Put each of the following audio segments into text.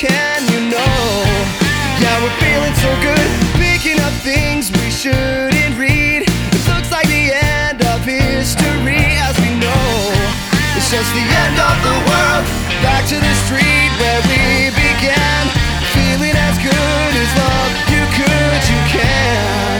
can, you know. Yeah, we're feeling so good, picking up things we shouldn't read. It looks like the end of history, as we know. It's just the end of the world, back to the street where we began. Feeling as good as love you could, you can.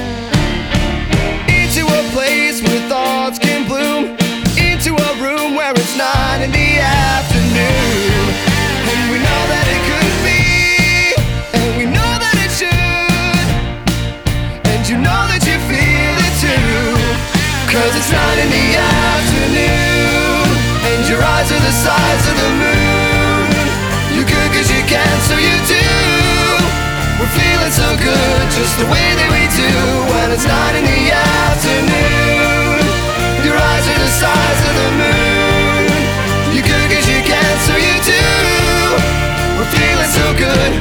Into a place where thoughts can bloom, into a room where it's 9 in the afternoon. And we know that it could be, and we know that it should. And you know that you feel it too, 'cause it's 9 in the afternoon, and your eyes are the size of the moon. You could 'cause you can, so you do. We're feeling so good, just the way that we do. When it's 9 in the afternoon, your eyes are the size of the moon. You could 'cause you can, so you do. We're feeling so good.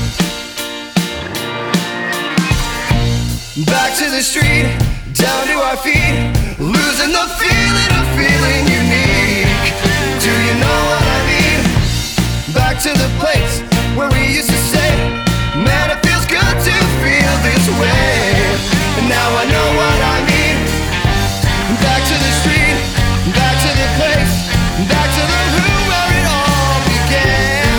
Back to the street, down to our feet, losing the feeling of feeling unique. Do you know what I mean? Back to the place where we used to say, man, it feels good to feel this way. And now I know what I mean. Back to the street, back to the place, back to the room where it all began.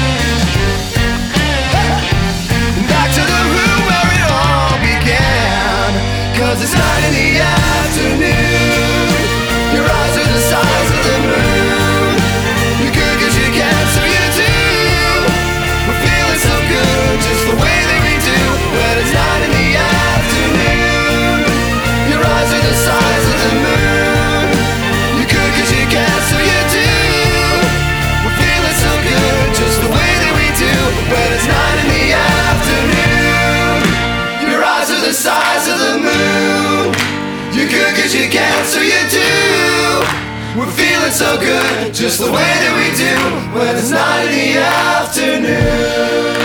Back to the room where it all began. 'Cause it's 9 in the afternoon, your eyes are the size of the moon. You could 'cause you can, so you do. We're feeling so good, just the way that we do. When it's 9 in the afternoon, your eyes are the size of the moon. You could 'cause you can, so you do. We're feeling so good, just the way that we do. When it's 9 in the afternoon, your eyes are the size of the moon. You could 'cause you can, so you do. We're feeling so good, just the way that we do. When it's 9 in the afternoon.